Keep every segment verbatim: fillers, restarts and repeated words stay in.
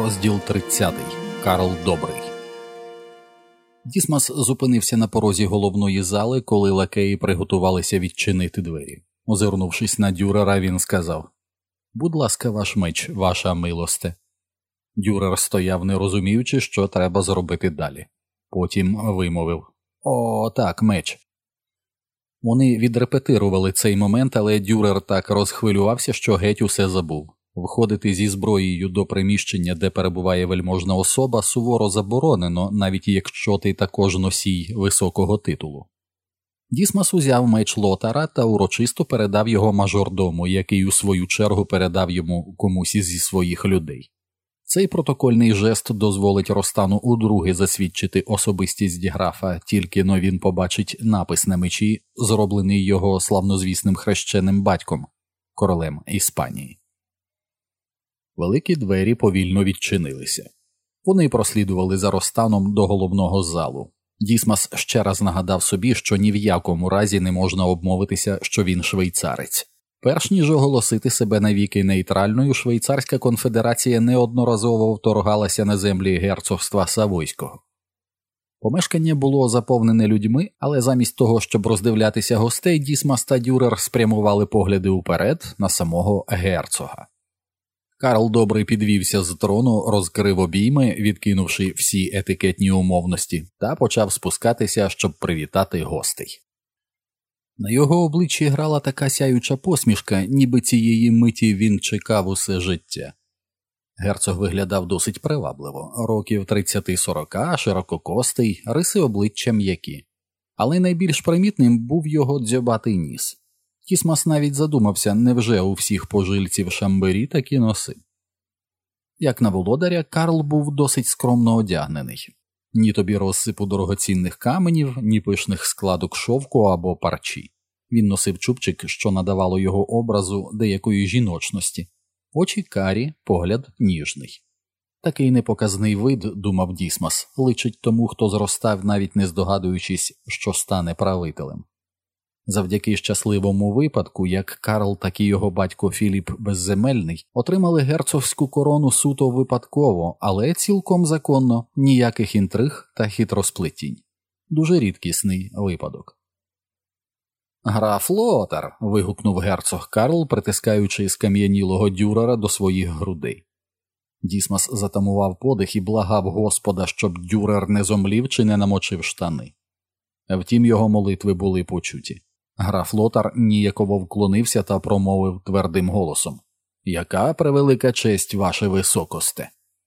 Розділ тридцятий. Карл Добрий. Дісмас зупинився на порозі головної зали, коли лакеї приготувалися відчинити двері. Озирнувшись на Дюрера, він сказав: «Будь ласка, ваш меч, ваша милосте». Дюрер стояв, не розуміючи, що треба зробити далі. Потім вимовив: «О, так, меч». Вони відрепетирували цей момент, але Дюрер так розхвилювався, що геть усе забув. Входити зі зброєю до приміщення, де перебуває вельможна особа, суворо заборонено, навіть якщо ти також носій високого титулу. Дісмас узяв меч Лотара та урочисто передав його мажордому, який у свою чергу передав йому комусь зі своїх людей. Цей протокольний жест дозволить Ростану удруге засвідчити особистість графа, тільки но він побачить напис на мечі, зроблений його славнозвісним хрещеним батьком, королем Іспанії. Великі двері повільно відчинилися. Вони прослідували за Ростаном до головного залу. Дісмас ще раз нагадав собі, що ні в якому разі не можна обмовитися, що він швейцарець. Перш ніж оголосити себе навіки нейтральною, Швейцарська конфедерація неодноразово вторгалася на землі герцогства Савойського. Помешкання було заповнене людьми, але замість того, щоб роздивлятися гостей, Дісмас та Дюрер спрямували погляди уперед на самого герцога. Карл Добрий підвівся з трону, розкрив обійми, відкинувши всі етикетні умовності, та почав спускатися, щоб привітати гостей. На його обличчі грала така сяюча посмішка, ніби цієї миті він чекав усе життя. Герцог виглядав досить привабливо, років тридцять-сорок, ширококостий, риси обличчя м'які. Але найбільш примітним був його дзьобатий ніс. Дісмас навіть задумався, невже у всіх пожильців Шамбері такі носи. Як на володаря, Карл був досить скромно одягнений. Ні тобі розсипу дорогоцінних каменів, ні пишних складок шовку або парчі. Він носив чубчик, що надавало його образу деякої жіночності. Очі карі, погляд ніжний. Такий непоказний вид, думав Дісмас, личить тому, хто зростав, навіть не здогадуючись, що стане правителем. Завдяки щасливому випадку, як Карл, так і його батько Філіп Безземельний отримали герцогську корону суто випадково, але цілком законно, ніяких інтриг та хитросплетінь. Дуже рідкісний випадок. «Граф Лотар!» – вигукнув герцог Карл, притискаючи скам'янілого Дюрера до своїх грудей. Дісмас затамував подих і благав Господа, щоб Дюрер не зомлів чи не намочив штани. Втім, його молитви були почуті. Граф Лотар ніяково вклонився та промовив твердим голосом: «Яка превелика честь, ваше високосте!»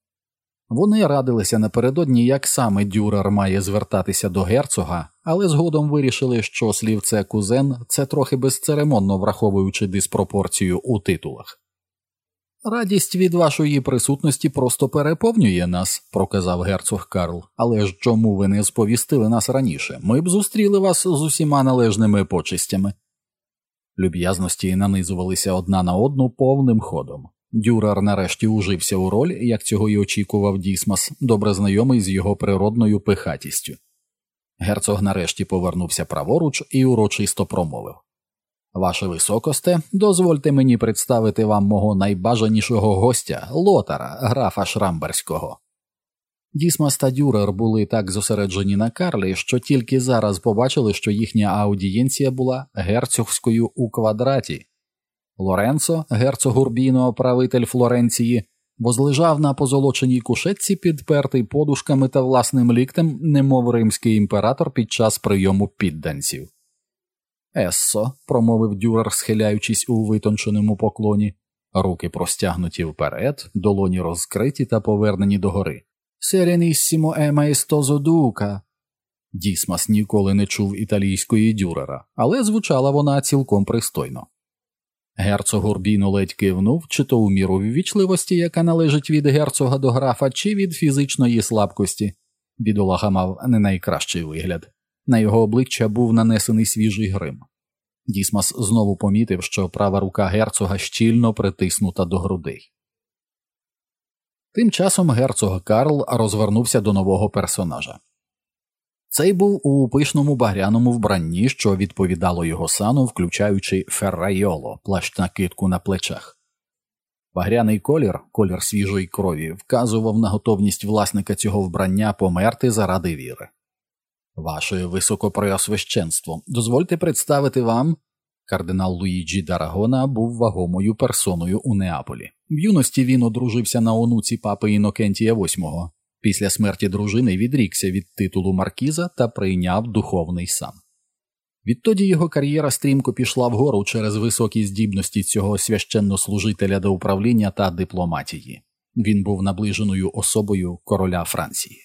Вони радилися напередодні, як саме Дюрер має звертатися до герцога, але згодом вирішили, що слівце «кузен» – це трохи безцеремонно, враховуючи диспропорцію у титулах. «Радість від вашої присутності просто переповнює нас», – проказав герцог Карл. «Але ж чому ви не сповістили нас раніше? Ми б зустріли вас з усіма належними почестями». Люб'язності нанизувалися одна на одну повним ходом. Дюрер нарешті ужився у роль, як цього й очікував Дісмас, добре знайомий з його природною пихатістю. Герцог нарешті повернувся праворуч і урочисто промовив: «Ваше високосте, дозвольте мені представити вам мого найбажанішого гостя, Лотара, графа Шрамберського». Дісмас та Дюрер були так зосереджені на Карлі, що тільки зараз побачили, що їхня аудієнція була герцогською у квадраті. Лоренцо, герцог Урбіно, правитель Флоренції, возлежав на позолоченій кушетці, підпертий подушками та власним ліктем, немов римський імператор під час прийому підданців. «Ессо», – промовив Дюрер, схиляючись у витонченому поклоні, руки простягнуті вперед, долоні розкриті та повернені догори. «Сереніссімо е маєстозо дука». Дісмас ніколи не чув італійської Дюрера, але звучала вона цілком пристойно. Герцог Урбіно ледь кивнув, чи то у міру ввічливості, яка належить від герцога до графа, чи від фізичної слабкості. Бідолаха мав не найкращий вигляд. На його обличчя був нанесений свіжий грим. Дісмас знову помітив, що права рука герцога щільно притиснута до грудей. Тим часом герцог Карл розвернувся до нового персонажа. Цей був у пишному багряному вбранні, що відповідало його сану, включаючи феррайоло, плащ-накидку на плечах. Багряний колір, колір свіжої крові, вказував на готовність власника цього вбрання померти заради віри. «Ваше високопреосвященство, дозвольте представити вам...» Кардинал Луїджі д'Арагона був вагомою персоною у Неаполі. В юності він одружився на онуці папи Інокентія восьмого. Після смерті дружини відрікся від титулу маркіза та прийняв духовний сан. Відтоді його кар'єра стрімко пішла вгору через високі здібності цього священнослужителя до управління та дипломатії. Він був наближеною особою короля Франції.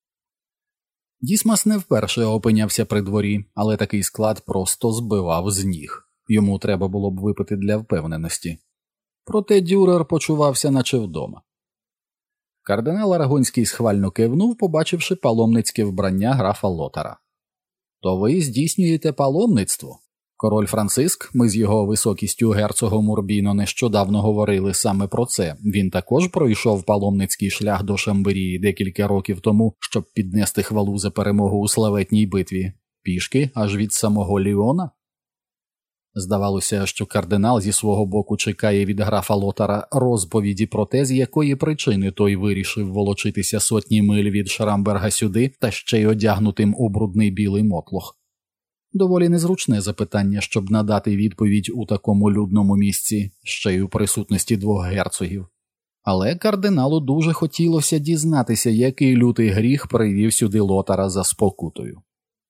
Дісмас не вперше опинявся при дворі, але такий склад просто збивав з ніг. Йому треба було б випити для впевненості. Проте Дюрер почувався наче вдома. Кардинал Арагонський схвально кивнув, побачивши паломницьке вбрання графа Лотара. «То ви здійснюєте паломництво? Король Франциск, ми з його високістю герцогом Урбіно нещодавно говорили саме про це. Він також пройшов паломницький шлях до Шамберії декілька років тому, щоб піднести хвалу за перемогу у славетній битві. Пішки аж від самого Ліона?» Здавалося, що кардинал зі свого боку чекає від графа Лотара розповіді про те, з якої причини той вирішив волочитися сотні миль від Шрамберга сюди та ще й одягнутим у брудний білий мотлох. Доволі незручне запитання, щоб надати відповідь у такому людному місці, ще й у присутності двох герцогів. Але кардиналу дуже хотілося дізнатися, який лютий гріх привів сюди Лотара за спокутою.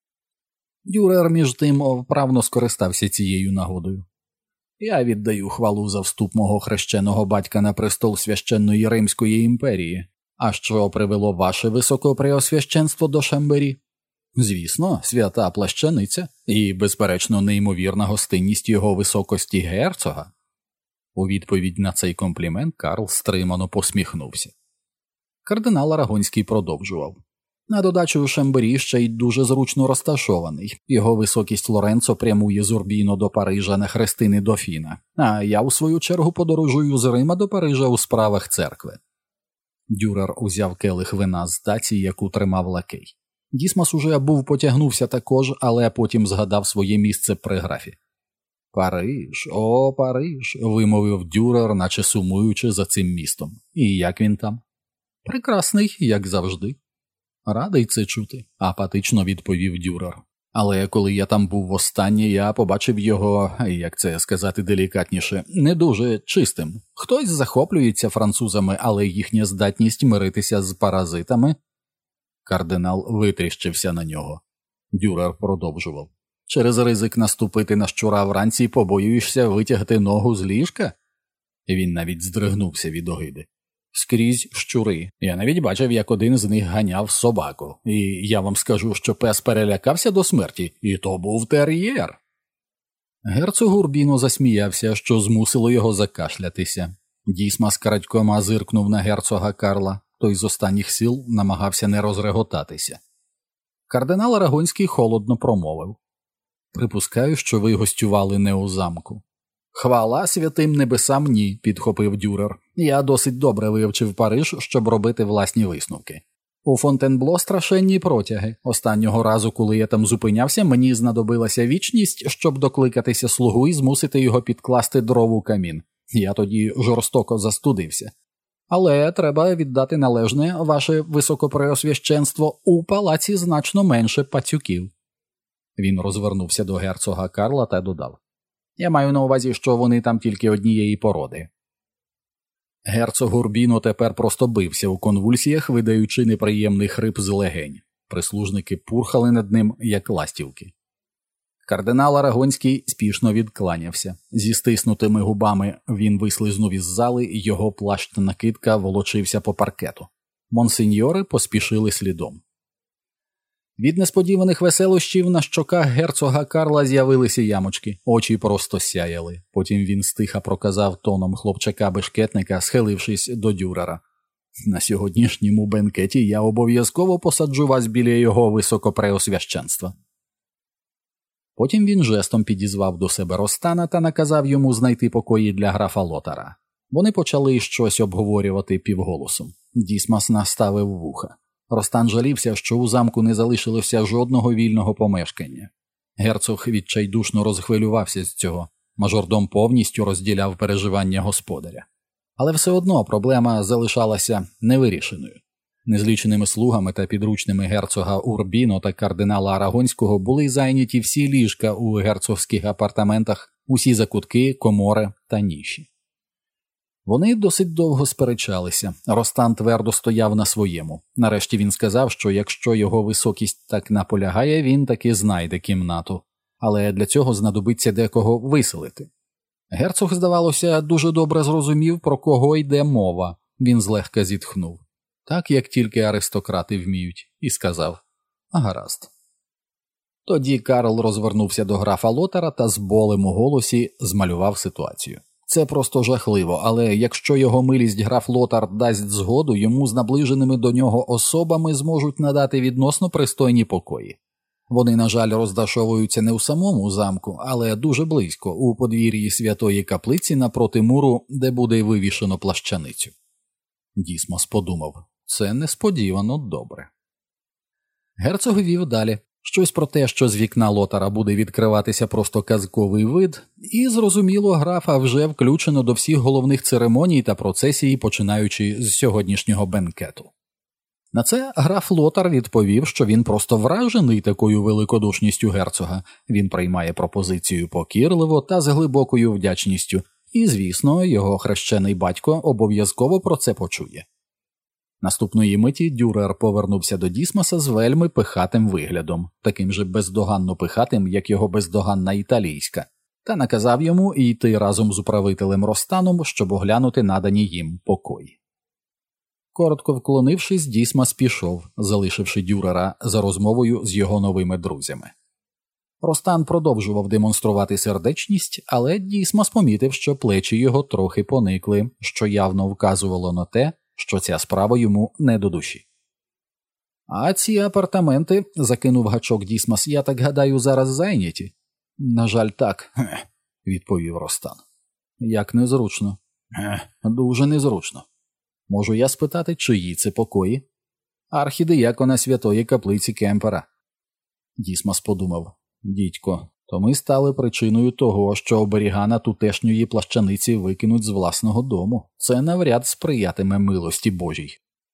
Дюрер, між тим, вправно скористався цією нагодою. «Я віддаю хвалу за вступ мого хрещеного батька на престол священної Римської імперії. А що привело ваше високопреосвященство до Шамбері?» «Звісно, свята плащаниця і, безперечно, неймовірна гостинність його високості герцога». У відповідь на цей комплімент Карл стримано посміхнувся. Кардинал Арагонський продовжував. На додачу Шамбері ще й дуже зручно розташований. Його високість Лоренцо прямує з Урбіно до Парижа на хрестини Дофіна, а я у свою чергу подорожую з Рима до Парижа у справах церкви. Дюрер узяв келих вина з таці, яку тримав лакей. Дісмас уже був потягнувся також, але потім згадав своє місце при графі. «Париж, о, Париж», – вимовив Дюрер, наче сумуючи за цим містом. «І як він там?» «Прекрасний, як завжди». «Радий це чути», – апатично відповів Дюрер. «Але коли я там був востаннє, я побачив його, як це сказати делікатніше, не дуже чистим. Хтось захоплюється французами, але їхня здатність миритися з паразитами...» Кардинал витріщився на нього. Дюрер продовжував. «Через ризик наступити на щура вранці побоюєшся витягти ногу з ліжка?» Він навіть здригнувся від огиди. «Скрізь щури. Я навіть бачив, як один з них ганяв собаку. І я вам скажу, що пес перелякався до смерті, і то був тер'єр». Герцог Урбіно засміявся, що змусило його закашлятися. Дісмас крадькома зиркнув на герцога Карла. Той з останніх сил намагався не розреготатися. Кардинал Арагонський холодно промовив. «Припускаю, що ви гостювали не у замку». «Хвала святим небесам ні», – підхопив Дюрер. «Я досить добре вивчив Париж, щоб робити власні висновки. У Фонтенбло страшенні протяги. Останнього разу, коли я там зупинявся, мені знадобилася вічність, щоб докликатися слугу і змусити його підкласти дров у камін. Я тоді жорстоко застудився. Але треба віддати належне, ваше високопреосвященство, у палаці значно менше пацюків». Він розвернувся до герцога Карла та додав. «Я маю на увазі, що вони там тільки однієї породи». Герцог Урбіно тепер просто бився у конвульсіях, видаючи неприємний хрип з легень. Прислужники пурхали над ним, як ластівки. Кардинал Арагонський спішно відкланявся. Зі стиснутими губами він вислизнув із зали, і його плащ та накидка волочився по паркету. Монсеньори поспішили слідом. Від несподіваних веселощів на щоках герцога Карла з'явилися ямочки, очі просто сяяли. Потім він стиха проказав тоном хлопчака-бешкетника, схилившись до Дюрера. «На сьогоднішньому бенкеті я обов'язково посаджу вас біля його високопреосвященства». Потім він жестом підізвав до себе Ростана та наказав йому знайти покої для графа Лотара. Вони почали щось обговорювати півголосом. Дісмас наставив вуха. Ростан жалівся, що у замку не залишилося жодного вільного помешкання. Герцог відчайдушно розхвилювався з цього. Мажордом повністю розділяв переживання господаря. Але все одно проблема залишалася невирішеною. Незліченими слугами та підручними герцога Урбіно та кардинала Арагонського були зайняті всі ліжка у герцогських апартаментах, усі закутки, комори та ніші. Вони досить довго сперечалися. Ростан твердо стояв на своєму. Нарешті він сказав, що якщо його високість так наполягає, він таки знайде кімнату. Але для цього знадобиться декого виселити. Герцог, здавалося, дуже добре зрозумів, про кого йде мова. Він злегка зітхнув. Так, як тільки аристократи вміють, і сказав «Гаразд». Тоді Карл розвернувся до графа Лотара та з болем у голосі змалював ситуацію. Це просто жахливо, але якщо його милість граф Лотар дасть згоду, йому з наближеними до нього особами зможуть надати відносно пристойні покої. Вони, на жаль, розташовуються не у самому замку, але дуже близько, у подвір'ї святої каплиці напроти муру, де буде вивішено плащаницю. Дісмос подумав, це несподівано добре. Герцог вів далі. Щось про те, що з вікна Лотара буде відкриватися просто казковий вид, і, зрозуміло, графа вже включено до всіх головних церемоній та процесій, починаючи з сьогоднішнього бенкету. На це граф Лотар відповів, що він просто вражений такою великодушністю герцога, він приймає пропозицію покірливо та з глибокою вдячністю, і, звісно, його хрещений батько обов'язково про це почує. Наступної миті Дюрер повернувся до Дісмоса з вельми пихатим виглядом, таким же бездоганно пихатим, як його бездоганна італійська, та наказав йому йти разом з управителем Ростаном, щоб оглянути надані їм покої. Коротко вклонившись, Дісмос пішов, залишивши Дюрера за розмовою з його новими друзями. Ростан продовжував демонструвати сердечність, але Дісмос помітив, що плечі його трохи поникли, що явно вказувало на те, що ця справа йому не до душі. «А ці апартаменти, – закинув гачок Дісмос, – я так гадаю, зараз зайняті?» «На жаль, так», – відповів Ростан. «Як незручно». «Дуже незручно. Можу я спитати, чиї це покої?» «Архідиякона святої каплиці Кемпера». Дісмос подумав, «Дідько, то ми стали причиною того, що оберігана тутешньої плащаниці викинуть з власного дому. Це навряд сприятиме милості Божій».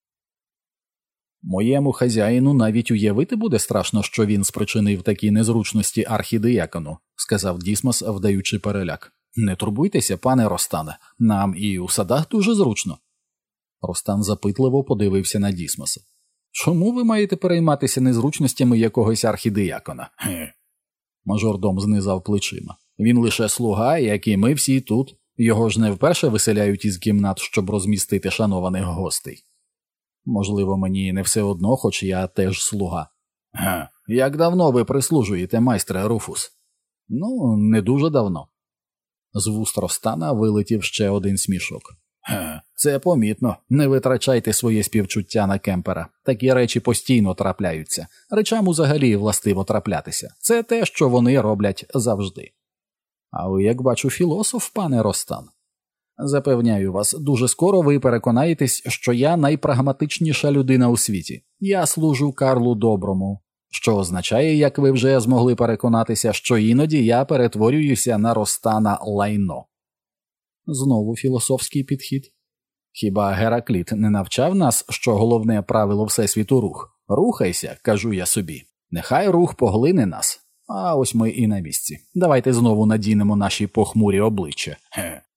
«Моєму хазяїну навіть уявити буде страшно, що він спричинив такі незручності архідиякону», – сказав Дісмос, вдаючи переляк. «Не турбуйтеся, пане Ростане, нам і у садах дуже зручно». Ростан запитливо подивився на Дісмоса. «Чому ви маєте перейматися незручностями якогось архідиякона?» Мажордом знизав плечима. «Він лише слуга, як і ми всі тут. Його ж не вперше виселяють із кімнат, щоб розмістити шанованих гостей». «Можливо, мені не все одно, хоч я теж слуга». «Га, як давно ви прислужуєте, майстре Руфус?» «Ну, не дуже давно». З вуст Ростана вилетів ще один смішок. «Га, це помітно. Не витрачайте своє співчуття на Кемпера. Такі речі постійно трапляються. Речам взагалі властиво траплятися. Це те, що вони роблять завжди». «А ви, як бачу, філософ, пане Ростан. Запевняю вас, дуже скоро ви переконаєтесь, що я найпрагматичніша людина у світі. Я служу Карлу Доброму, що означає, як ви вже змогли переконатися, що іноді я перетворююся на Ростана лайно». Знову філософський підхід. Хіба Геракліт не навчав нас, що головне правило всесвіту – рух? Рухайся, кажу я собі. Нехай рух поглине нас. А ось ми і на місці. Давайте знову надінемо наші похмурі обличчя. Хе.